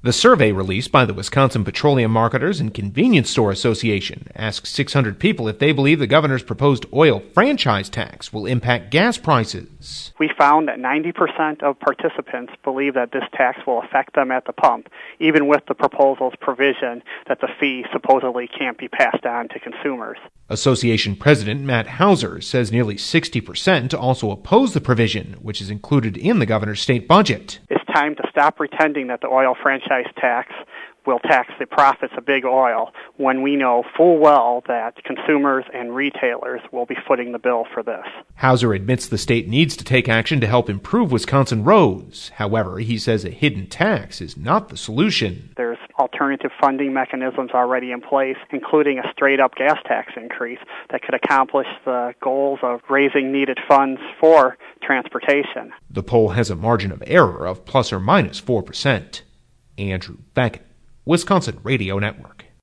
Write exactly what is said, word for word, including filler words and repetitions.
The survey released by the Wisconsin Petroleum Marketers and Convenience Store Association asked six hundred people if they believe the governor's proposed oil franchise tax will impact gas prices. We found that ninety percent of participants believe that this tax will affect them at the pump, even with the proposal's provision that the fee supposedly can't be passed on to consumers. Association President Matt Hauser says nearly sixty percent also oppose the provision, which is included in the governor's state budget. It's time to stop pretending that the oil franchise tax will tax the profits of big oil when we know full well that consumers and retailers will be footing the bill for this. Hauser admits the state needs to take action to help improve Wisconsin roads. However, he says a hidden tax is not the solution. There's alternative funding mechanisms already in place, including a straight-up gas tax increase that could accomplish the goals of raising needed funds for transportation. The poll has a margin of error of plus or minus four percent. Andrew Beckett, Wisconsin Radio Network.